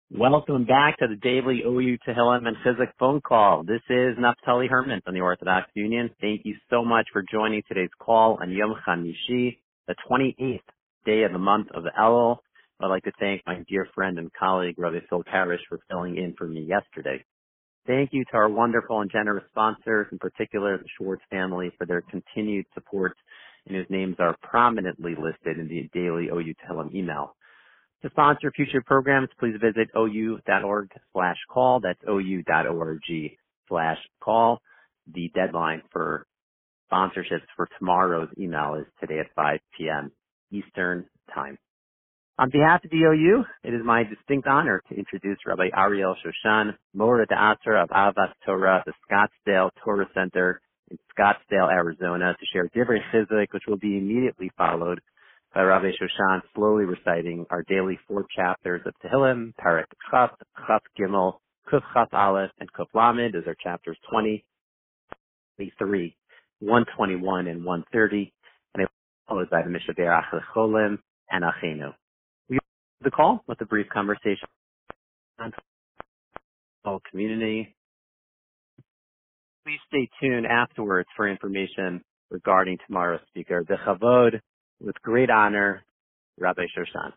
Welcome back to the daily OU Tehillim and Chizuk phone call. This is Naftali Herman from the Orthodox Union. Thank you so much for joining today's call on Yom Chamishi, the 28th day of the month of Elul. I'd like to thank my dear friend and colleague, Rabbi Phil Karish, for filling in for me yesterday. Thank you to our wonderful and generous sponsors, in particular the Schwartz family, for their continued support, and whose names are prominently listed in the daily OU Tehillim email. To sponsor future programs, please visit ou.org/call. That's ou.org/call. The deadline for sponsorships for tomorrow's email is today at 5 p.m. Eastern Time. On behalf of the OU, it is my distinct honor to introduce Rabbi Ariel Shoshan, Mora D'Asra of Ahavas Torah, the Scottsdale Torah Center in Scottsdale, Arizona, to share Divrei Chizuk, which will be immediately followed by Rabbi Shoshan slowly reciting our daily 4 chapters of Tehillim, Parak Chaf, Chaf Gimel, Kuf Chaf Aleph, and Kuf Lamed. Those are chapters 20, 23, 121, and 130. And followed by the Mishaberach Lecholim and Achenu. We open the call with a brief conversation on the whole community. Please stay tuned afterwards for information regarding tomorrow's speaker, the Chavod. With great honor, Rabbi Shoshan.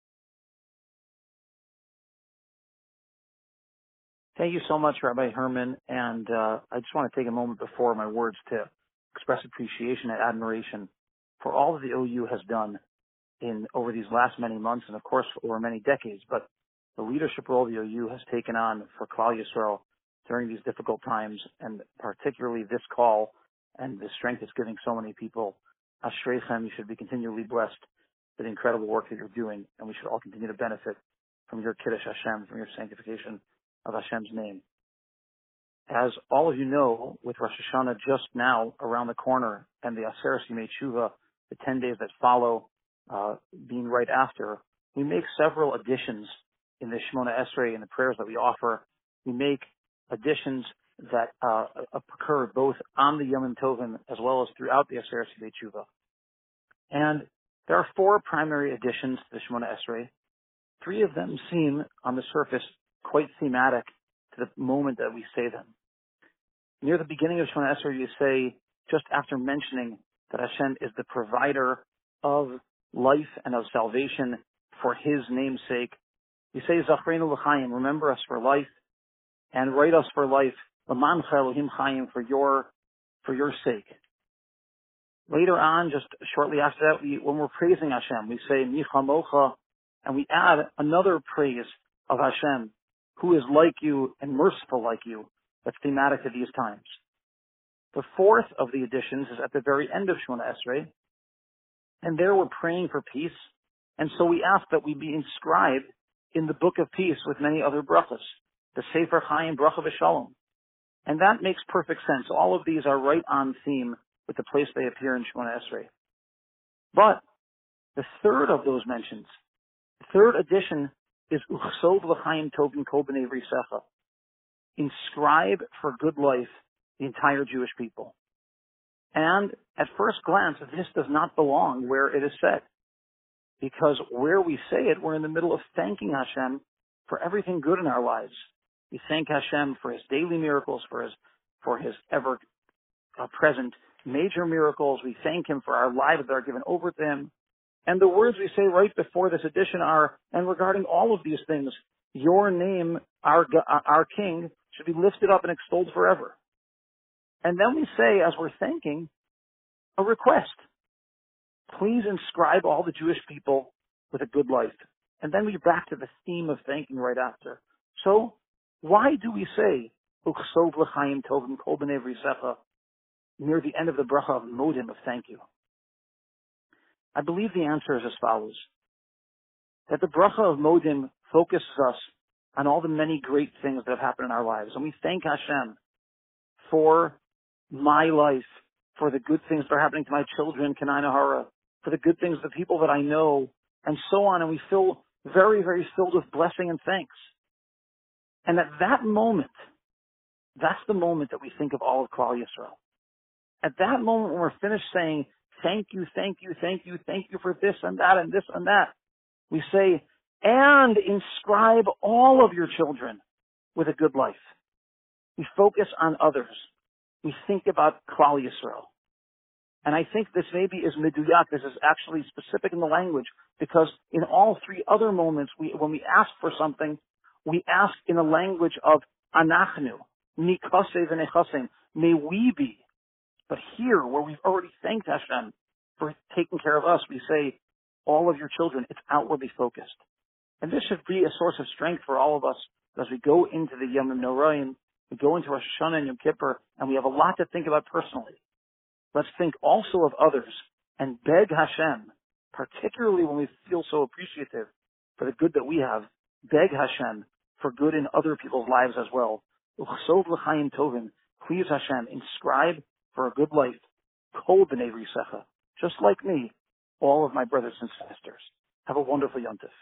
Thank you so much, Rabbi Herman. And I just want to take a moment before my words to express appreciation and admiration for all that the OU has done over these last many months and, of course, over many decades. But the leadership role the OU has taken on for Klal Yisrael during these difficult times, and particularly this call and the strength it's giving so many people. Ashreichem, you should be continually blessed for the incredible work that you're doing, and we should all continue to benefit from your Kiddush Hashem, from your sanctification of Hashem's name. As all of you know, with Rosh Hashanah just now around the corner and the Aseret Yimei Tshuva, the 10 days that follow, being right after, we make several additions in the Shemona Esrei and the prayers that we offer. We make additions that occur both on the Yom Tovim as well as throughout the Aseret Yimei Tshuva. And there are 4 primary additions to the Shemona Esrei. 3 of them seem, on the surface, quite thematic to the moment that we say them. Near the beginning of Shemona Esrei, you say, just after mentioning that Hashem is the provider of life and of salvation for His name's sake, you say, Zachreinu l'chaim, remember us for life, and write us for life, L'mancha Elohim Chaim, for your sake. Later on, just shortly after that, when we're praising Hashem, we say, Mi chamocha, and we add another praise of Hashem, who is like you and merciful like you. That's thematic to these times. The 4th of the additions is at the very end of Shemona Esrei, and there we're praying for peace, and so we ask that we be inscribed in the Book of Peace with many other brachas, the Sefer Chaim Bracha V'Shalom. And that makes perfect sense. All of these are right on theme with the place they appear in Shemona Esrei. But the 3rd of those mentions, the 3rd addition, is Uchsov L'chaim Tovim Kol B'nei Vrisecha. Inscribe for good life the entire Jewish people. And at first glance, this does not belong where it is said. Because where we say it, we're in the middle of thanking Hashem for everything good in our lives. We thank Hashem for His daily miracles, for His ever-present major miracles. We thank Him for our lives that are given over to Him. And the words we say right before this addition are, and regarding all of these things, your name, our King, should be lifted up and extolled forever. And then we say, as we're thanking, a request. Please inscribe all the Jewish people with a good life. And then we're back to the theme of thanking right after. So, why do we say, Uchsov L'chaim Tovim Kol B'nei Vrisecha, near the end of the bracha of Modim, of thank you? I believe the answer is as follows. That the bracha of Modim focuses us on all the many great things that have happened in our lives. And we thank Hashem for my life, for the good things that are happening to my children, Kanai Nahara, for the good things, the people that I know, and so on. And we feel very, very filled with blessing and thanks. And at that moment, that's the moment that we think of all of Klal Yisrael. At that moment when we're finished saying, thank you, thank you, thank you, thank you for this and that and this and that, we say, and inscribe all of your children with a good life. We focus on others. We think about Klal Yisrael. And I think this maybe is meduyak. This is actually specific in the language, because in all three other moments, when we ask for something, we ask in a language of anachnu, mikaseh v'nechasem, may we be. But here, where we've already thanked Hashem for taking care of us, we say, all of your children, it's outwardly focused. And this should be a source of strength for all of us as we go into the Yom Noraim, we go into Rosh Hashanah and Yom Kippur, and we have a lot to think about personally. Let's think also of others and beg Hashem, particularly when we feel so appreciative for the good that we have, beg Hashem for good in other people's lives as well. Uchsov l'chaim tovim, please Hashem, inscribe for a good life, kol b'nei risecha, just like me, all of my brothers and sisters. Have a wonderful Yom Tov.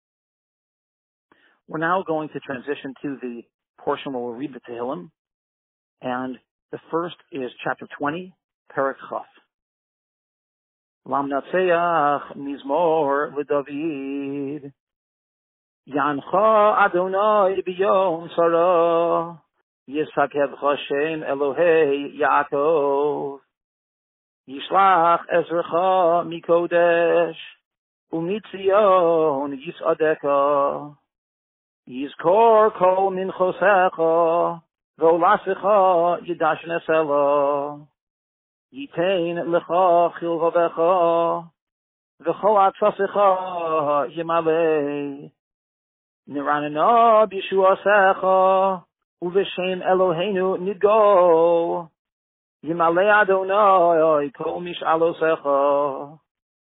We're now going to transition to the portion where we'll read the Tehillim, and the first is chapter 20, Perek Chaf. Lam natseach mizmor l'David, Yancha Adonai b'yom sarah, Yisakevcha Shem Elohei Yaakov, Yishlach Ezrecha mikodesh, Umitzion Yisadeka, Yizkor kol minchosecha, Volasecha Yidash Nesela, Yitain lecha chilvavecha, V'chol atzasecha yimalei, Niranana b'shuasecha, Uveshem Eloheinu nidgo, Yimalei Adonai kol mish'alosecha.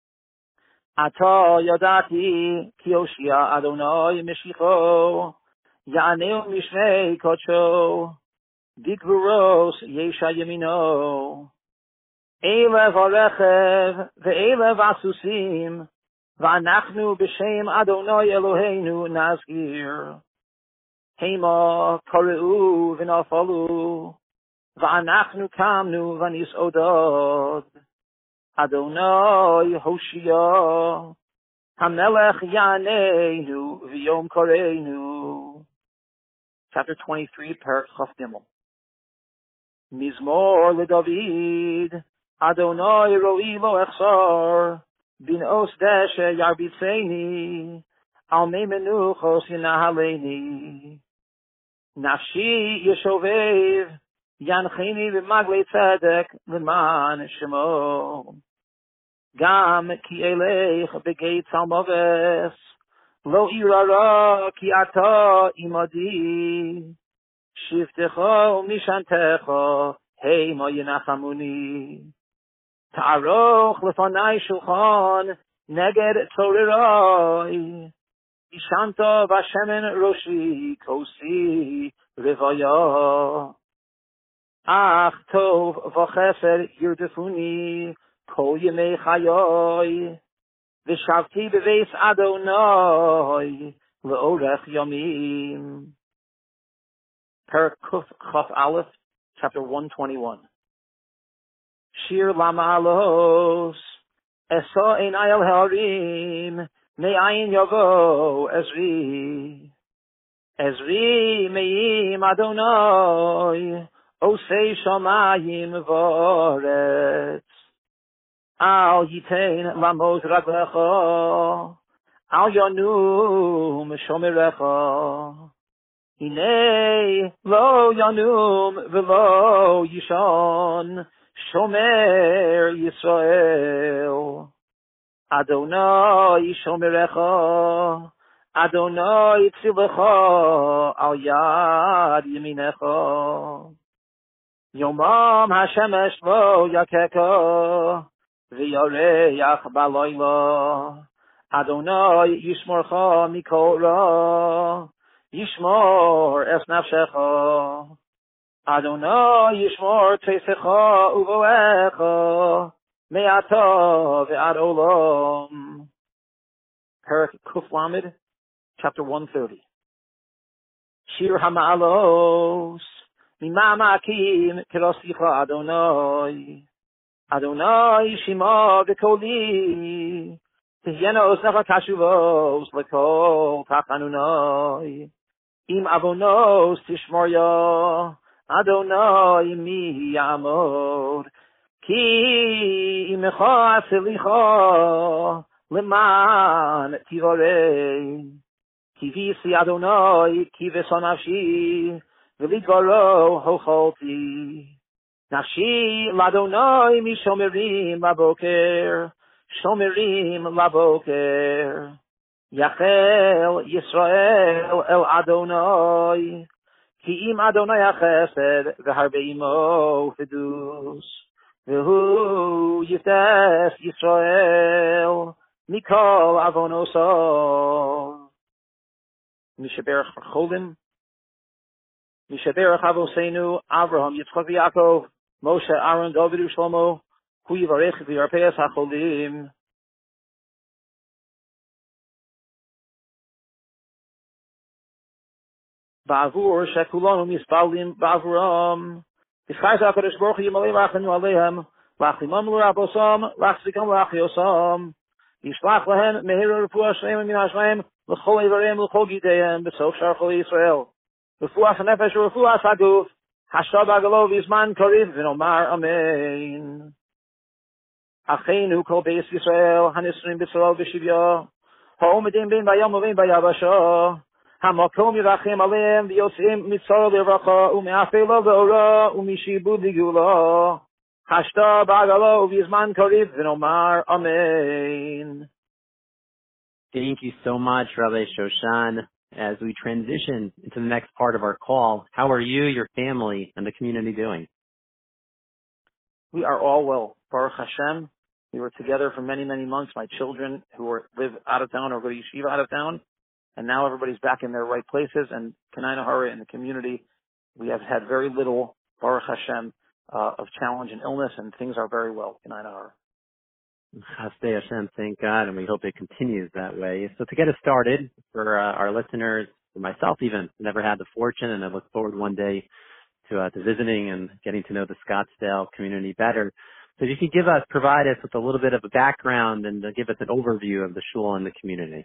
Ata yadati ki Oshia Adonai Meshicho, Ya'aneu mishnei kodsho, Dikvuros yesha yemino, Elev harechev ve'elev asusim, V'anachnu b'shem Adonai Eloheinu nazgir. Hema kareu v'nafalu, V'anachnu kamnu v'nisodod. Adonai Hoshia, Hamelech Yaneinu V'yom Koreinu. Chapter 23, Perek Chaf Gimel. Mizmor LeDavid, Adonai Ro'i Lo Echsar, Bin Os Deshe Yarbitzeni, Al Mei Menuchos Yinahaleni. Nafshi Yeshovev, Yanchini V'maglei Tzedek, V'man Shemo. Gam ki eleich begeit salmoves, lo irara ki ata imadi, shiftecha umishantecha, hey ma yenachamuni. Ta'aroch lefanai shulchan, neged tzorirai, ishanta v'ashemen roshi, kosi revaya. Ach tov v'chesed yirdefuni, Kol yemei chayoi, v'shavti beveis Adonai, le'orech yomim. Perek Chaf Aleph, chapter 121. Shir lamalos, esa einai el harim, me'ayin yavo Ezri. Ezri me'im Adonai, osei shamayim v'oretz. Al yitain lamoz raglecha, al yanum shomerecha. Hinei lo yanum velo yishon, shomer Yisrael. Adonai shomerecha, Adonai tzilecha, al yad yeminecha. Yomam hashemesh lo yakeka, V'yareach b'layla, Adonai yishmorcha mikol ra, Yishmor es nafshecha, Adonai yishmor teisecha uvoecha, me'ata ve'ad olam. Perek Kuf Lamed, chapter 130. Shir hama'alos, mima'amakim kerosicha Adonai. Adonai shima v'koli, Tihyena osnecha kashuvos lekol tachanunoi. Im avonos tishmor yo. Adonai mi yamod. Ki imecha aselicha leman tivorei. Ki visi Adonai ki vesonafshi veligoro hocholti. Nafshi ladonai mi shomerim laboker. Shomerim laboker. Yachel Yisrael el Adonai. Ki im Adonai achesed v'harbe imo fidus. V'hu yiftes Yisrael mikol avonosov. Mishaberach Cholim. Mishaberach Avoseinu Avraham Yitzchak v'Yaakov Moshe Aaron David u'Shlomo Hu yivarech v'yarpeas hacholim. Ba'avur shekulonu mispalim ba'avuram. B'chayz HaKadosh Baruch Hu yimalei rachanu aleihem lachlimam l'rabosam lachzikam l'achiosam yishlach lahem mehiru refuah shleim min hashleim l'chol ivareim l'chol gideihem b'sof shar chol Yisrael refuah hanefesh refuah haguf hashab agalo v'izman kariv v'nomar amen. Acheinu kol beis Yisrael hanisrim b'tzorah v'shivya ha'omedim bein bayam u'bein bayabasha Hamakom yirachem aleim v'yotzim mitzor l'racha u'me'afela v'ora u'mishibud l'gula hashta b'agala u'v'yizman kariv v'nomar amen. Thank you so much, Rabbi Shoshan. As we transition into the next part of our call, how are you, your family, and the community doing? We are all well, Baruch Hashem. We were together for many, many months. My children who live out of town or go to yeshiva out of town. And now everybody's back in their right places. And Kanai Nahara in the community, we have had very little, Baruch Hashem, of challenge and illness, and things are very well, Kanai Nahara. Chasdei Hashem, thank God, and we hope it continues that way. So to get us started, for our listeners, for myself even, never had the fortune, and I look forward one day to visiting and getting to know the Scottsdale community better. So if you could provide us with a little bit of a background and give us an overview of the shul and the community.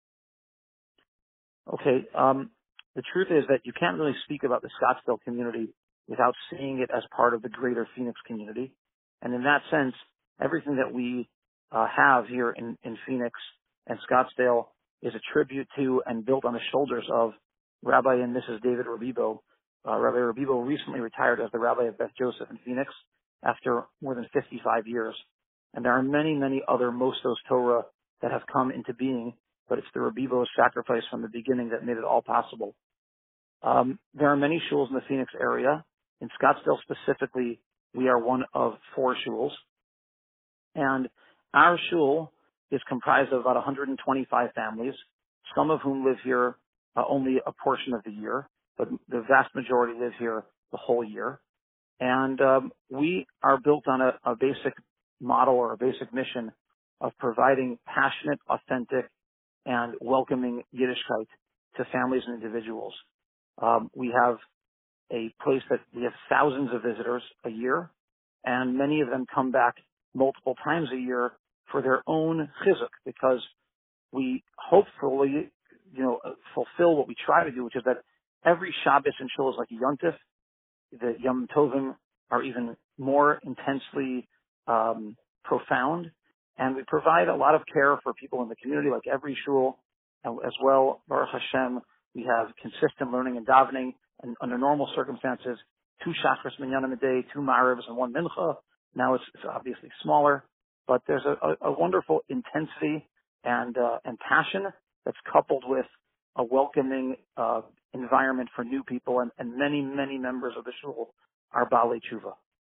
Okay, the truth is that you can't really speak about the Scottsdale community without seeing it as part of the greater Phoenix community. And in that sense, everything that we have here in Phoenix and Scottsdale is a tribute to and built on the shoulders of Rabbi and Mrs. David Rabibo. Rabbi Rabibo recently retired as the Rabbi of Beth Joseph in Phoenix after more than 55 years. And there are many, many other Mostos Torah that have come into being, but it's the Rabibo's sacrifice from the beginning that made it all possible. There are many shuls in the Phoenix area. In Scottsdale specifically, we are one of 4 shuls. And our shul is comprised of about 125 families, some of whom live here only a portion of the year, but the vast majority live here the whole year. And we are built on a basic model or a basic mission of providing passionate, authentic, and welcoming Yiddishkeit to families and individuals. We have a place that we have thousands of visitors a year, and many of them come back multiple times a year for their own chizuk, because we hopefully, fulfill what we try to do, which is that every Shabbos in shul is like a yontif. The Yom Tovim are even more intensely profound, and we provide a lot of care for people in the community, like every shul, as well. Baruch Hashem, we have consistent learning and davening, and under normal circumstances, 2 shachris minyanim a day, 2 ma'arivs, and 1 mincha. Now it's obviously smaller, but there's a wonderful intensity and passion that's coupled with a welcoming environment for new people, and many, many members of the shul are Baalei Tshuva.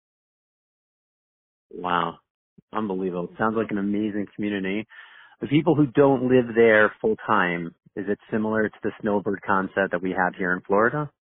Wow. Unbelievable. It sounds like an amazing community. The people who don't live there full time, is it similar to the snowbird concept that we have here in Florida?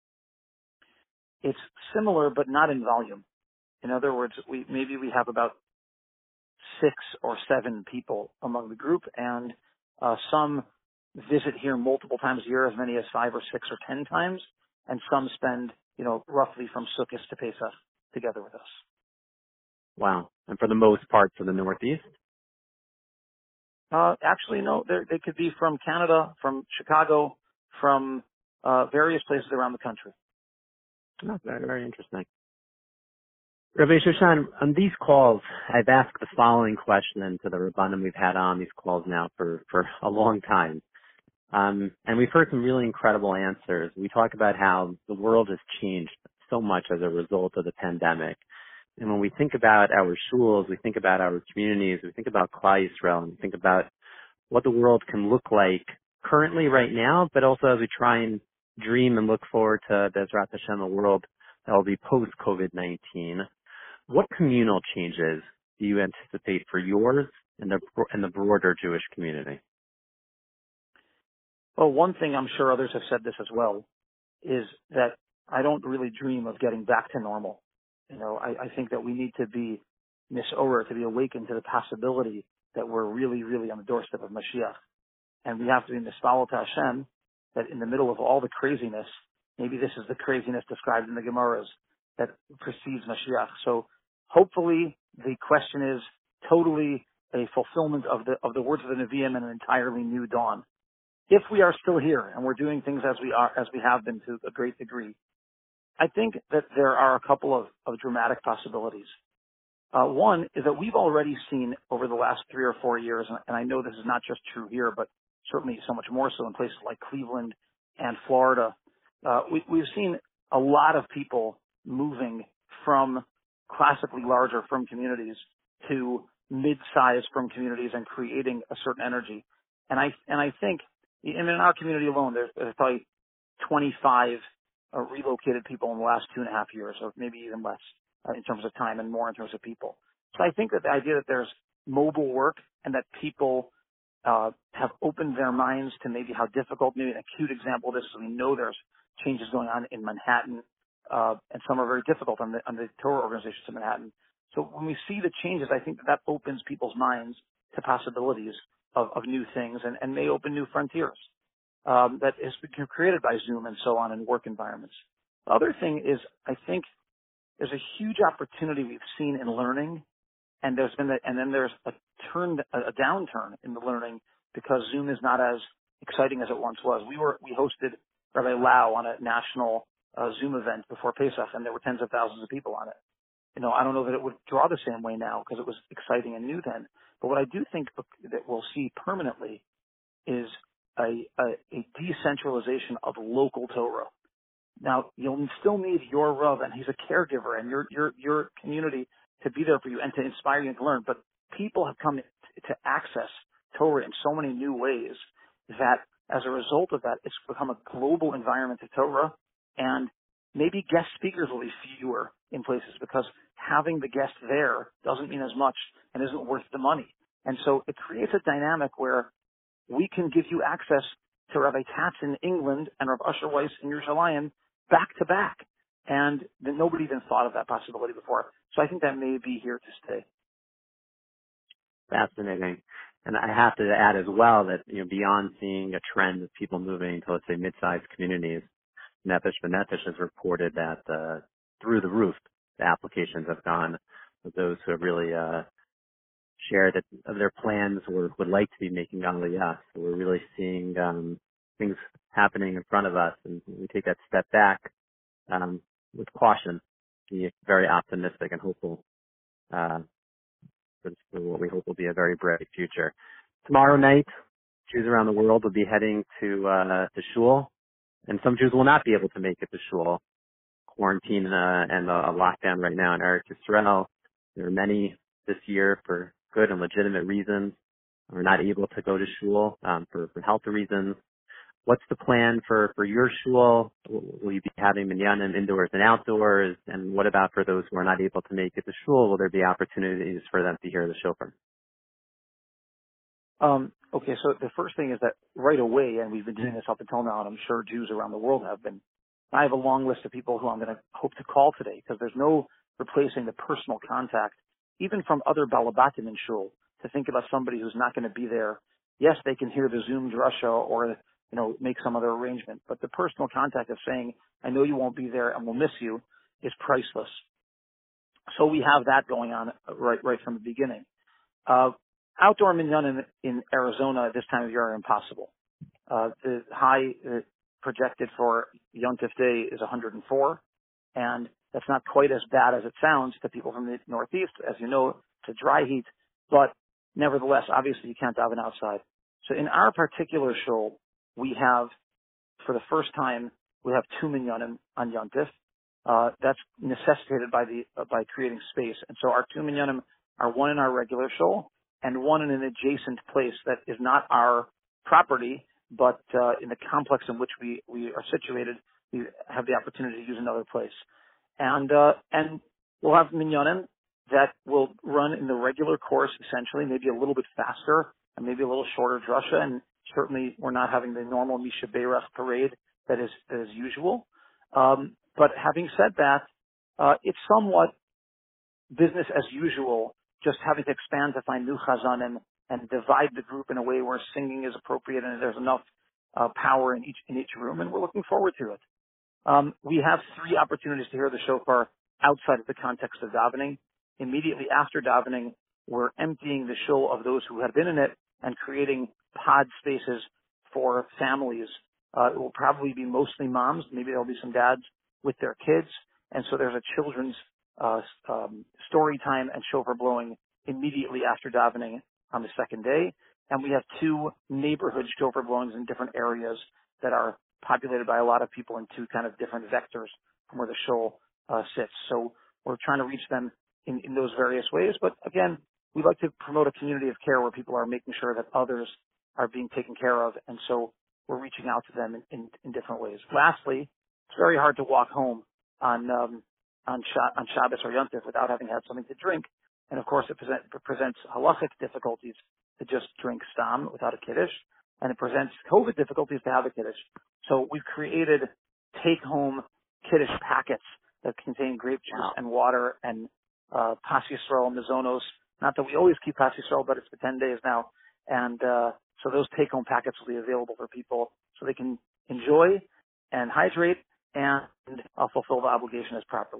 It's similar, but not in volume. In other words, we have about 6 or 7 people among the group, and some visit here multiple times a year, as many as 5 or 6 or 10 times, and some spend, roughly from Sukkot to Pesach together with us. Wow. And for the most part, for the Northeast? Actually, no, they could be from Canada, from Chicago, from various places around the country. Oh, very, very interesting. Rabbi Shoshan, on these calls, I've asked the following question to the Rabbanim we've had on these calls now for a long time. And we've heard some really incredible answers. We talk about how the world has changed so much as a result of the pandemic. And when we think about our shuls, we think about our communities, we think about Klal Yisrael, and we think about what the world can look like currently right now, but also as we try and dream and look forward to Bezrat Hashem, a world that will be post-COVID-19. What communal changes do you anticipate for yours and the broader Jewish community? Well, one thing, I'm sure others have said this as well, is that I don't really dream of getting back to normal. I think that we need to be misorer, to be awakened to the possibility that we're really, really on the doorstep of Mashiach. And we have to be mispalel to Hashem that in the middle of all the craziness, maybe this is the craziness described in the Gemaras that precedes Mashiach. So hopefully the question is totally a fulfillment of the words of the Nevi'im and an entirely new dawn. If we are still here and we're doing things as we have been to a great degree, I think that there are a couple of dramatic possibilities. One is that we've already seen over the last 3 or 4 years, and I know this is not just true here, but certainly so much more so in places like Cleveland and Florida. We've seen a lot of people moving from classically larger frum communities to mid-sized frum communities and creating a certain energy. And I think, and in our community alone, there's probably 25 relocated people in the last 2.5 years, or maybe even less in terms of time and more in terms of people. So I think that the idea that there's mobile work and that people have opened their minds to maybe how difficult, maybe an acute example of this is we know there's changes going on in Manhattan, and some are very difficult on the Torah organizations in Manhattan. So when we see the changes, I think that opens people's minds to possibilities of new things and may open new frontiers that has been created by Zoom and so on in work environments. The other thing is, I think there's a huge opportunity we've seen in learning, and then there's a downturn in the learning because Zoom is not as exciting as it once was. We hosted Rabbi Lau on a national Zoom event before Pesach, and there were tens of thousands of people on it. I don't know that it would draw the same way now because it was exciting and new then. But what I do think that we'll see permanently is a decentralization of local Torah. Now, you'll still need your Rav, and he's a caregiver, and your community to be there for you and to inspire you and to learn. But people have come to access Torah in so many new ways that as a result of that, it's become a global environment of Torah, and maybe guest speakers will be fewer in places because having the guest there doesn't mean as much and isn't worth the money. And so it creates a dynamic where we can give you access to Rabbi Tatz in England and Rav Usher Weiss in Yerushalayim back to back. And nobody even thought of that possibility before. So I think that may be here to stay. Fascinating. And I have to add as well that, beyond seeing a trend of people moving to, let's say, mid-sized communities, Nefesh B'Nefesh has reported that through the roof, the applications have gone with those who have really shared that of their plans or would like to be making Aliyah. So we're really seeing things happening in front of us, and we take that step back with caution, be very optimistic and hopeful for what we hope will be a very bright future. Tomorrow night, Jews around the world will be heading to shul, and some Jews will not be able to make it to shul. Quarantine and a lockdown right now in Eretz Yisrael. There are many this year for good and legitimate reasons are not able to go to shul for health reasons. What's the plan for your shul? Will you be having minyanim indoors and outdoors? And what about for those who are not able to make it to shul? Will there be opportunities for them to hear the shofar? Okay, so the first thing is that right away, and we've been doing this up until now, and I'm sure Jews around the world have been, I have a long list of people who I'm going to hope to call today because there's no replacing the personal contact, even from other balabatim in shul, to think about somebody who's not going to be there. Yes, they can hear the Zoom drasha or make some other arrangement. But the personal contact of saying, I know you won't be there and we'll miss you is priceless. So we have that going on right from the beginning. outdoor minyanim in Arizona at this time of year are impossible. The high projected for Yom Tov Day is 104, and that's not quite as bad as it sounds to people from the Northeast. As you know, it's a dry heat, but nevertheless, obviously you can't daven outside. So in our particular shul, we have, for the first time, we have 2 minyanim on Yom Tov. That's necessitated by creating space. And so our 2 minyanim are one in our regular shul and one in an adjacent place that is not our property, but in the complex in which we are situated, we have the opportunity to use another place. And we'll have minyanim that will run in the regular course, essentially, maybe a little bit faster and maybe a little shorter drasha. And certainly we're not having the normal Misha Beirach parade that is usual. But having said that, it's somewhat business as usual, just having to expand to find new chazanim and divide the group in a way where singing is appropriate and there's enough power in each room, and we're looking forward to it. We have 3 opportunities to hear the shofar outside of the context of davening. Immediately after davening, we're emptying the shul of those who have been in it and creating pod spaces for families. It will probably be mostly moms. Maybe there'll be some dads with their kids. And so there's a children's story time and shofar blowing immediately after davening on the second day. And we have 2 neighborhood shofar blowings in different areas that are populated by a lot of people in 2 kind of different vectors from where the shul sits. So we're trying to reach them in those various ways. But again, we like to promote a community of care where people are making sure that others are being taken care of. And so we're reaching out to them in different ways. Lastly, it's very hard to walk home on Shabbos or Yom Tov without having had something to drink. And of course, it presents halachic difficulties to just drink stam without a kiddush, and it presents COVID difficulties to have a kiddush. So we've created take-home kiddush packets that contain grape juice and water and pas yisrael, mizonos. Not that we always keep pas yisrael, but it's for 10 days now. And so those take-home packets will be available for people so they can enjoy and hydrate and fulfill the obligation as properly.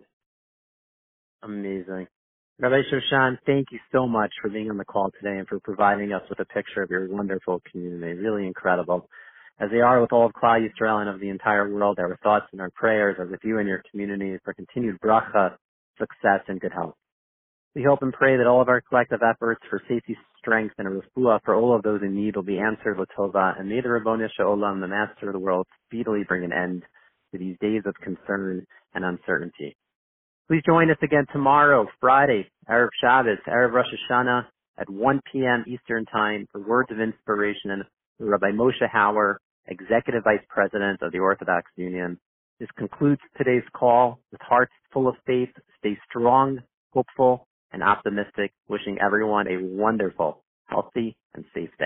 Amazing. Rabbi Shoshan, thank you so much for being on the call today and for providing us with a picture of your wonderful community. Really incredible. As they are with all of Klal Yisrael and of the entire world, our thoughts and our prayers are with you and your community for continued bracha, success, and good health. We hope and pray that all of our collective efforts for safety, strength, and a refuah for all of those in need will be answered l'tova, and may the Rabboni Shalom, the Master of the world, speedily bring an end to these days of concern and uncertainty. Please join us again tomorrow, Friday, Erev Shabbos, Erev Rosh Hashanah, at 1 p.m. Eastern Time for Words of Inspiration with Rabbi Moshe Hauer, Executive Vice President of the Orthodox Union. This concludes today's call. With hearts full of faith, stay strong, hopeful, and optimistic, wishing everyone a wonderful, healthy, and safe